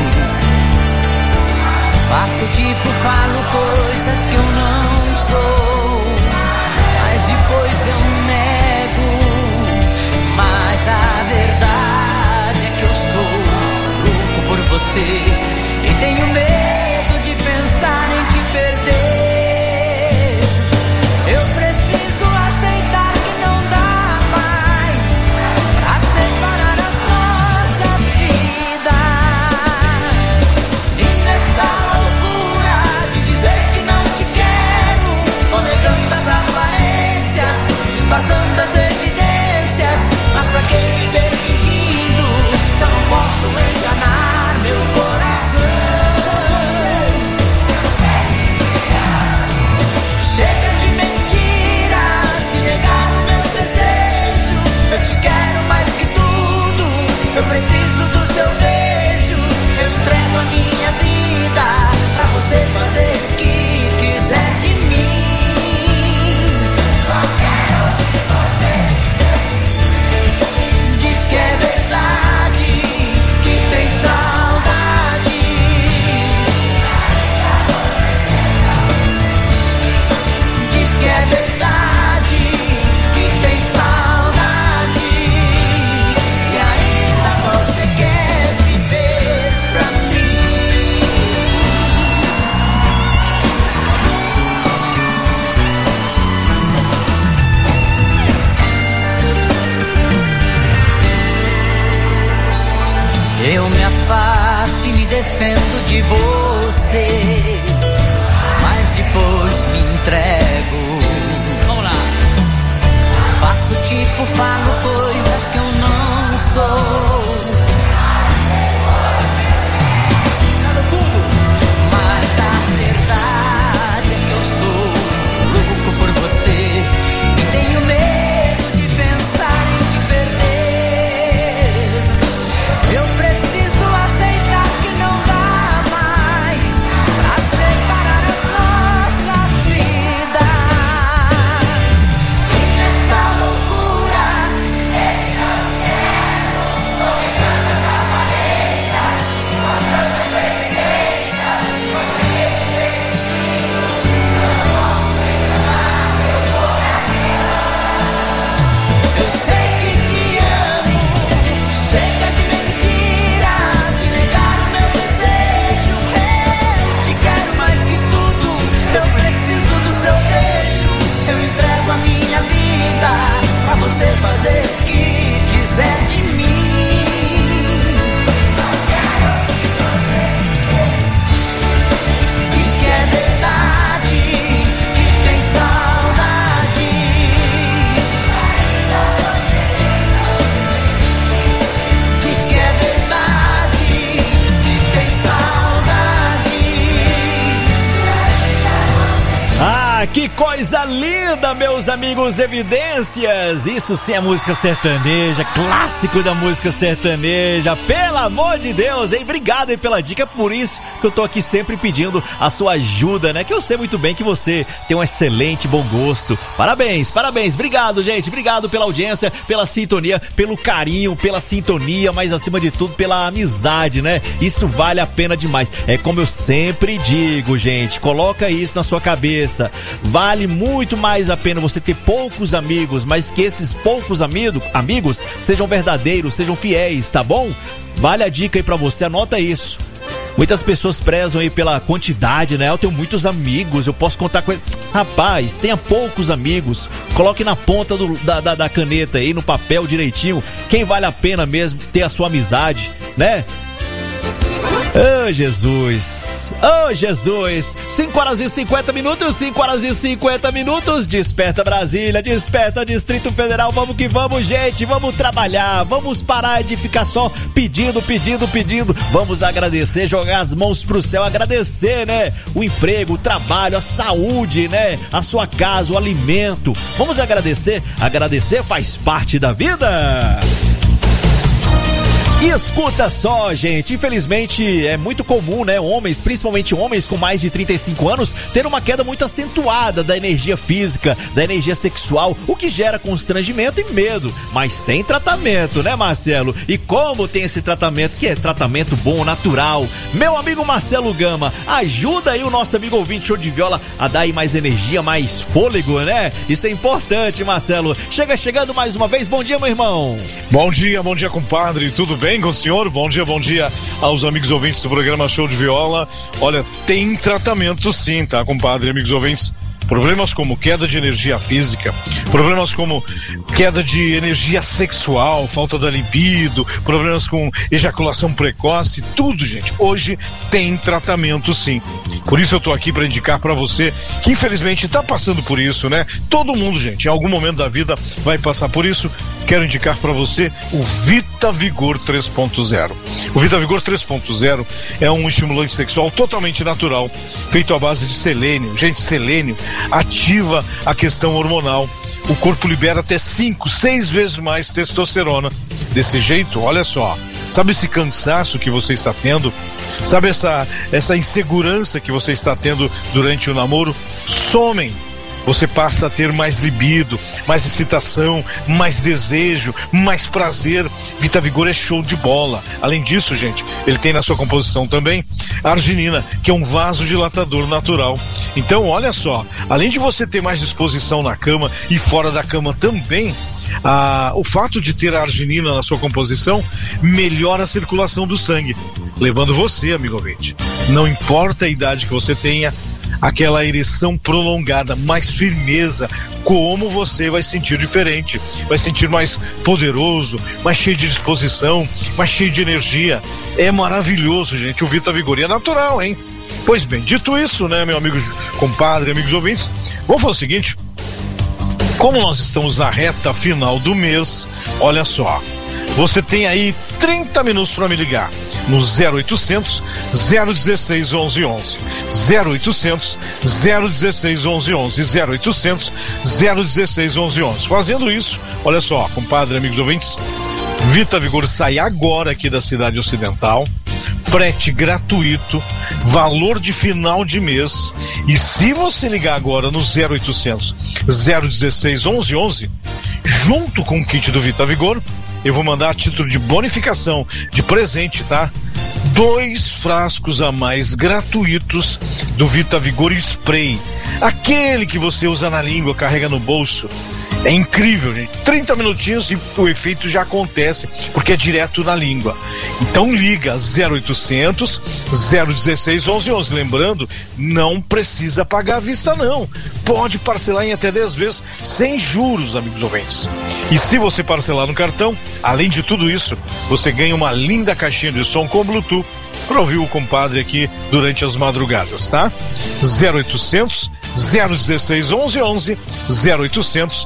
Faço tipo, falo coisas que eu não sou, mas depois eu nego. Mas a verdade é que eu sou louco por você e tenho medo de pensar em te perder. Eu preciso aceitar que não dá mais pra separar as nossas vidas. E nessa loucura de dizer que não te quero, tô negando as aparências, disfarçando as evidências. Mas pra que viver fingindo se eu não posso enganar meu coração? Chega de mentiras e negar o meu desejo. Eu te quero mais que tudo, eu preciso do seu beijo. Eu entrego a minha vida pra você fazer o que quiser de mim. Diz que é verdade, que tem saudade. Diz que é verdade, que tem saudade, que ainda você quer viver pra mim. Eu me afasto e me defendo de você, mas depois me entrego. Vamos lá. corpo falo coisas que eu não sou. Mas a verdade é que eu sou louco por você e tenho medo de pensar em te perder. Eu preciso aceitar que não dá mais pra separar as nossas vidas. E nessa loucura, sei que nós queremos, colocando essa aparência, mostrando essa evidência, você eu sei que te amo, chega de mentiras, de negar o meu desejo. Eu te quero mais que tudo, eu preciso do seu beijo. Eu entrego a minha vida pra você fazer o que quiser de mim. Diz que é verdade, que tem saudade. Diz que é verdade, que tem saudade. Ah, que coisa linda, meus amigos Evidências. Isso sim é música sertaneja, clássico da música sertaneja. Pelo amor de Deus, hein? Obrigado aí pela dica, por isso que eu tô aqui sempre pedindo a sua ajuda, né? Que eu sei muito bem que você tem um excelente bom gosto. Parabéns, parabéns. Obrigado, gente. Obrigado pela audiência, pela sintonia, pelo carinho, pela sintonia, mas acima de tudo pela amizade, né? Isso vale a pena demais. É como eu sempre digo, gente, coloca isso na sua cabeça. Vale muito mais a pena você ter poucos amigos, mas que esses poucos amigos sejam verdadeiros, sejam fiéis, tá bom? Vale a dica aí pra você, anota isso. Muitas pessoas prezam aí pela quantidade, né? Eu tenho muitos amigos, eu posso contar com ele. Rapaz, tenha poucos amigos. Coloque na ponta da caneta aí, no papel direitinho, quem vale a pena mesmo ter a sua amizade, né? Oh, Jesus! Oh, Jesus! 5 horas e 50 minutos, 5 horas e 50 minutos. Desperta Brasília, desperta Distrito Federal. Vamos que vamos, gente. Vamos trabalhar. Vamos parar de ficar só pedindo. Vamos agradecer, jogar as mãos pro céu, agradecer, né? O emprego, o trabalho, a saúde, né? A sua casa, o alimento. Vamos agradecer. Agradecer faz parte da vida. E escuta só, gente, infelizmente é muito comum, né, homens, principalmente homens com mais de 35 anos, ter uma queda muito acentuada da energia física, da energia sexual, o que gera constrangimento e medo. Mas tem tratamento, né, Marcelo? E como tem esse tratamento, que é tratamento bom, natural? Meu amigo Marcelo Gama, ajuda aí o nosso amigo ouvinte show de viola a dar aí mais energia, mais fôlego, né? Isso é importante, Marcelo. Chegando mais uma vez, bom dia, meu irmão. Bom dia, compadre, tudo bem com o senhor? Bom dia aos amigos ouvintes do programa Show de Viola. Olha, tem tratamento sim, tá, compadre, amigos ouvintes? Problemas como queda de energia física, problemas como queda de energia sexual, falta da libido, problemas com ejaculação precoce, tudo, gente, hoje tem tratamento sim. Por isso eu tô aqui para indicar para você que infelizmente tá passando por isso, né? Todo mundo, gente, em algum momento da vida vai passar por isso. Quero indicar para você o Vita Vigor 3.0. O Vita Vigor 3.0 é um estimulante sexual totalmente natural, feito à base de selênio. Gente, selênio ativa a questão hormonal. O corpo libera até 5, 6 vezes mais testosterona. Desse jeito, olha só, sabe esse cansaço que você está tendo? Sabe essa insegurança que você está tendo durante o namoro? Somem! Você passa a ter mais libido, mais excitação, mais desejo, mais prazer. Vita Vigor é show de bola. Além disso, gente, ele tem na sua composição também a arginina, que é um vasodilatador natural. Então, olha só, além de você ter mais disposição na cama e fora da cama também, o fato de ter a arginina na sua composição melhora a circulação do sangue, levando você, amigo ouvinte, não importa a idade que você tenha, aquela ereção prolongada, mais firmeza, como você vai sentir diferente, vai sentir mais poderoso, mais cheio de disposição, mais cheio de energia. É maravilhoso, gente, o Vita Vigor, e é natural, hein? Pois bem, dito isso, né, meu amigo compadre, amigos ouvintes, vamos fazer o seguinte, Como nós estamos na reta final do mês, olha só, você tem aí 30 minutos para me ligar no 0800 016 1111, 0800 016 1111, 0800 016 1111. Fazendo isso, olha só, compadre, amigos ouvintes, Vita Vigor sai agora aqui da cidade ocidental, frete gratuito, valor de final de mês, e se você ligar agora no 0800 016 1111, junto com o kit do Vita Vigor, eu vou mandar a título de bonificação, de presente, tá? 2 frascos a mais gratuitos do Vita Vigor Spray, aquele que você usa na língua, carrega no bolso. É incrível, gente. 30 minutinhos e o efeito já acontece, porque é direto na língua. Então liga 0800 016 1111. Lembrando, não precisa pagar à vista, não. Pode parcelar em até 10 vezes sem juros, amigos ouvintes. E se você parcelar no cartão, além de tudo isso, você ganha uma linda caixinha de som com Bluetooth para ouvir o compadre aqui durante as madrugadas, tá? 0800 016 1111, 0800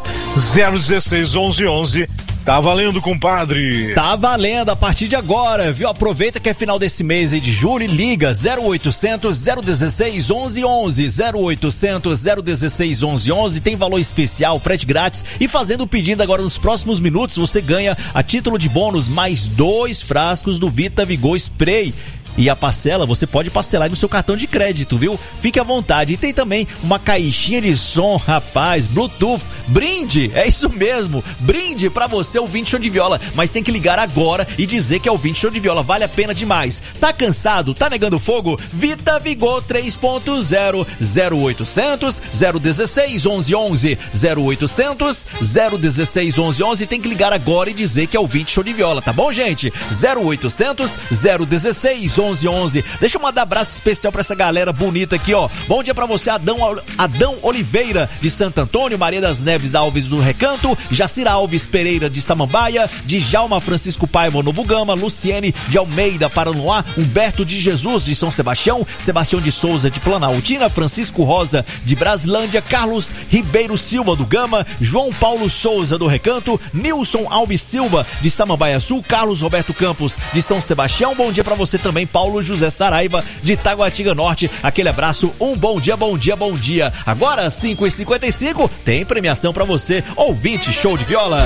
016 1111. Tá valendo, compadre. Tá valendo a partir de agora, viu? Aproveita que é final desse mês aí de julho e liga 0800 016 1111, 0800 016 1111. Tem valor especial, frete grátis, e fazendo o pedido agora nos próximos minutos você ganha a título de bônus mais 2 frascos do Vita Vigor Spray. E a parcela, você pode parcelar no seu cartão de crédito, viu? Fique à vontade. E tem também uma caixinha de som, rapaz, Bluetooth, brinde, é isso mesmo, brinde pra você, ouvinte show de viola. Mas tem que ligar agora e dizer que é ouvinte show de viola, vale a pena demais. Tá cansado? Tá negando fogo? Vita Vigor 3.0, 0800 016 1111, 0800 016 1111. Tem que ligar agora e dizer que é ouvinte show de viola, tá bom, gente? 0800 016 1111. Deixa eu mandar abraço especial pra essa galera bonita aqui, ó. Bom dia pra você, Adão Oliveira de Santo Antônio, Maria das Neves Alves do Recanto, Jacira Alves Pereira de Samambaia, Djalma Francisco Paiva Novo Gama, Luciene de Almeida Paranoá, Humberto de Jesus de São Sebastião, Sebastião de Souza de Planaltina, Francisco Rosa de Braslândia, Carlos Ribeiro Silva do Gama, João Paulo Souza do Recanto, Nilson Alves Silva de Samambaia Sul, Carlos Roberto Campos de São Sebastião. Bom dia pra você também, Paulo José Saraiva de Taguatinga Norte. Aquele abraço, um bom dia, bom dia, bom dia. Agora 5h55 tem premiação pra você, ouvinte show de viola.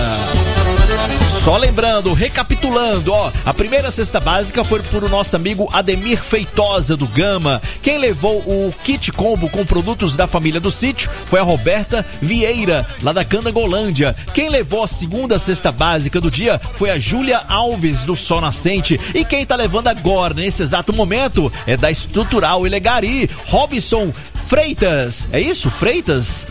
Só lembrando, recapitulando, ó, a primeira cesta básica foi por o nosso amigo Ademir Feitosa do Gama. Quem levou o kit combo com produtos da família do sítio foi a Roberta Vieira, lá da Candangolândia. Quem levou a segunda cesta básica do dia foi a Júlia Alves do Sol Nascente. E quem tá levando agora, nesse exato momento, é da Estrutural Ilegari, Robson Freitas. É isso? Freitas?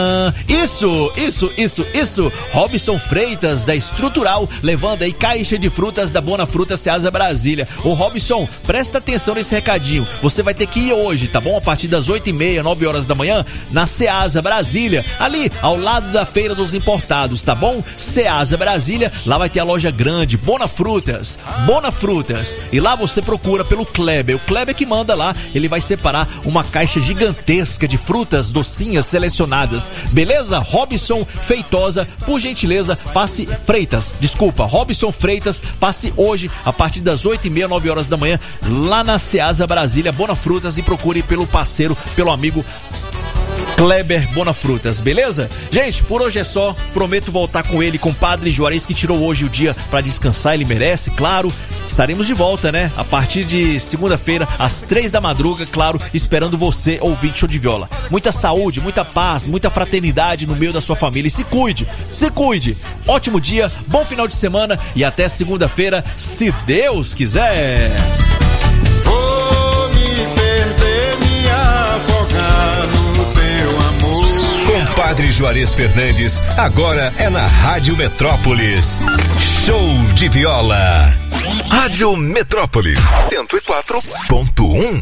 Isso. Robson Freitas da Estrutural, levando aí caixa de frutas da Bona Fruta Ceasa Brasília. Ô Robson, presta atenção nesse recadinho. Você vai ter que ir hoje, tá bom? A partir das 8h30, 9 horas da manhã, na Ceasa Brasília, ali ao lado da Feira dos Importados, tá bom? Ceasa Brasília, lá vai ter a loja grande, Bona Frutas. E lá você procura pelo Kleber. O Kleber que manda lá, ele vai separar uma caixa gigantesca de frutas docinhas selecionadas. Beleza? Robson Feitosa, por gentileza, passe Robson Freitas, passe hoje a partir das 8h30, 9 horas da manhã, lá na Ceasa Brasília, Bona Frutas, e procure pelo parceiro, pelo amigo Kleber Bona Frutas, beleza? Gente, por hoje é só. Prometo voltar com ele, com o Padre Juarez, que tirou hoje o dia pra descansar, ele merece, claro. Estaremos de volta, né? A partir de segunda-feira, às 3 da madruga, claro, esperando você, ouvinte show de viola. Muita saúde, muita paz, muita fraternidade no meio da sua família. E se cuide. Ótimo dia, bom final de semana e até segunda-feira, se Deus quiser. Vou me perder, me afogar no teu amor. Compadre Juarez Fernandes, agora é na Rádio Metrópolis. Show de viola. Rádio Metrópolis 104.1.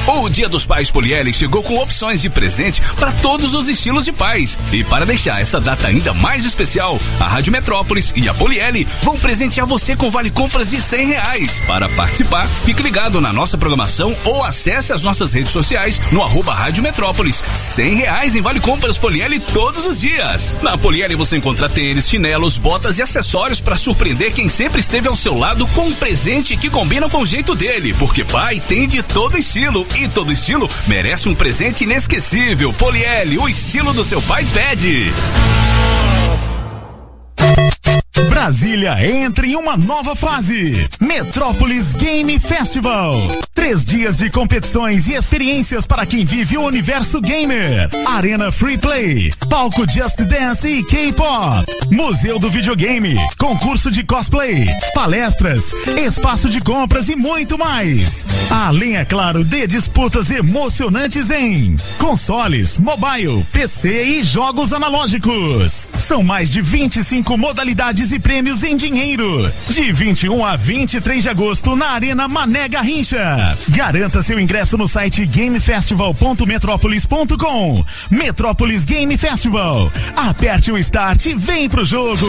O Dia dos Pais Polieli chegou com opções de presente para todos os estilos de pais. E para deixar essa data ainda mais especial, a Rádio Metrópolis e a Polieli vão presentear você com vale compras de R$100. Para participar, fique ligado na nossa programação ou acesse as nossas redes sociais no @Rádio Metrópolis. R$100 em vale compras Polieli todos os dias. Na Polieli você encontra tênis, chinelos, botas e acessórios para surpreender quem sempre esteve ao seu lado com um presente que combina com o jeito dele, porque pai tem de todo estilo e todo estilo merece um presente inesquecível. Polieli, o estilo do seu pai pede. Brasília entra em uma nova fase. Metrópolis Game Festival. 3 dias de competições e experiências para quem vive o universo gamer. Arena Free Play, palco Just Dance e K-Pop, museu do videogame, concurso de cosplay, palestras, espaço de compras e muito mais. Além, é claro, de disputas emocionantes em consoles, mobile, PC e jogos analógicos. São mais de 25 modalidades e prêmios em dinheiro. De 21 a 23 de agosto na Arena Mané Garrincha. Garanta seu ingresso no site gamefestival.metropolis.com. Metrópolis Game Festival. Aperte o start e vem pro jogo.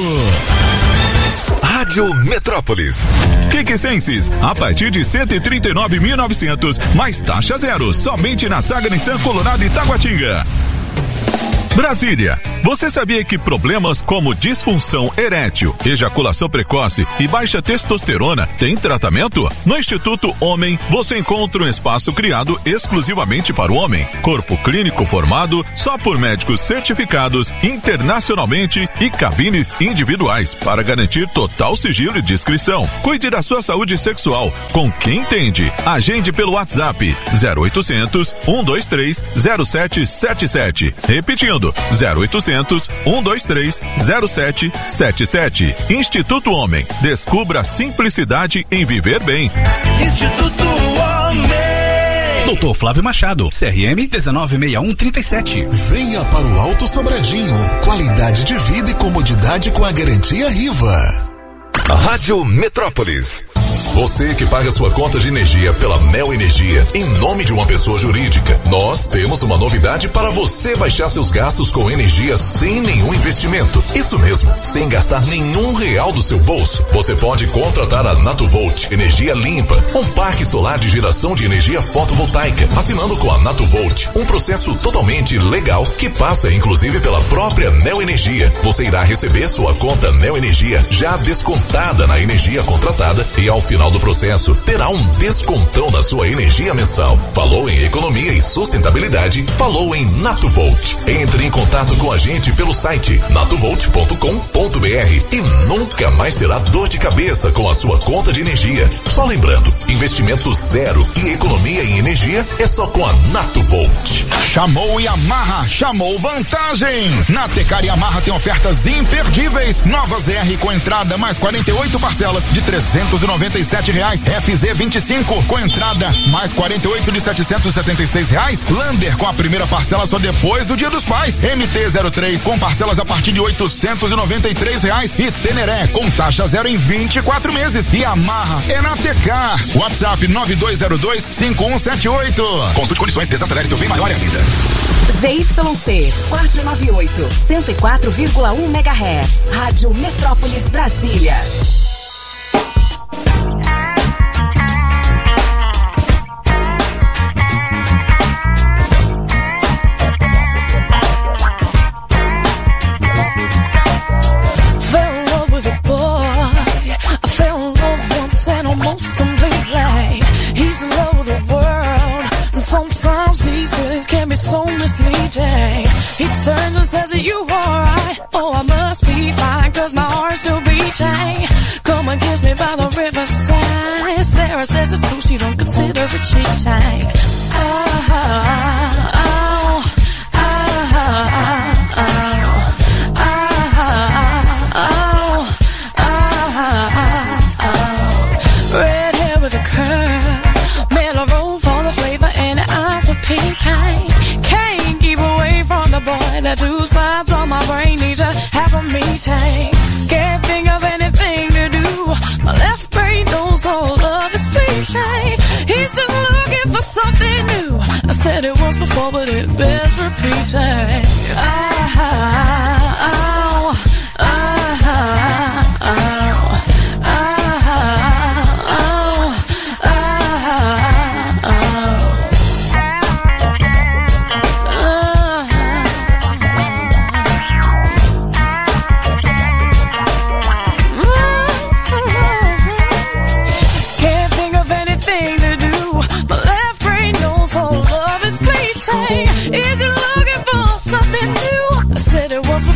Rádio Metrópolis. Senses, a partir de 139.900, mais taxa zero, somente na Saga Nissan Colorado e Taguatinga. Brasília, você sabia que problemas como disfunção erétil, ejaculação precoce e baixa testosterona têm tratamento? No Instituto Homem, você encontra um espaço criado exclusivamente para o homem. Corpo clínico formado só por médicos certificados internacionalmente e cabines individuais para garantir total sigilo e discrição. Cuide da sua saúde sexual com quem entende. Agende pelo WhatsApp 0800 123 0777. Repetindo, 0800 123 0777. Instituto Homem. Descubra a simplicidade em viver bem. Instituto Homem. Doutor Flávio Machado, CRM 196137. Venha para o Alto Sobradinho. Qualidade de vida e comodidade com a garantia Riva. Rádio Metrópolis. Você que paga sua conta de energia pela Neo Energia em nome de uma pessoa jurídica, nós temos uma novidade para você baixar seus gastos com energia sem nenhum investimento. Isso mesmo, sem gastar nenhum real do seu bolso. Você pode contratar a Natuvolt Energia Limpa, um parque solar de geração de energia fotovoltaica, assinando com a Natuvolt, um processo totalmente legal que passa inclusive pela própria Neo Energia. Você irá receber sua conta Neo Energia já descontada na energia contratada e ao final do processo terá um descontão na sua energia mensal. Falou em economia e sustentabilidade? Falou em Natuvolt. Entre em contato com a gente pelo site natuvolt.com.br e nunca mais terá dor de cabeça com a sua conta de energia. Só lembrando, investimento zero e economia em energia é só com a Natuvolt. Chamou Yamaha, chamou vantagem. Na Tecar Yamaha tem ofertas imperdíveis. Nova ZR com entrada mais 48 parcelas de R$397. FZ25 com entrada mais 48 de R$776. Lander com a primeira parcela só depois do Dia dos Pais. MT-03 com parcelas a partir de R$893. E Teneré com taxa zero em 24 meses. E Yamaha é na Tecar. WhatsApp 9202-5178. Consulte condições, desacelere seu bem maior é a vida. ZYC 498, 104,1 MHz. Rádio Metrópolis Brasília. Sometimes these feelings can be so misleading. He turns and says, are you alright? Oh, I must be fine, cause my heart's still beating. Come and kiss me by the riverside. Sarah says it's cool, she don't consider it cheating. Red hair with a curl, mellow roll for the flavor and the eyes of pink pain. Can't keep away from the boy. The two sides on my brain need to have a meeting. Can't think of anything to do. My left brain knows all love is fleeting. He's just looking for something new. Said it once before, but it bears repeating.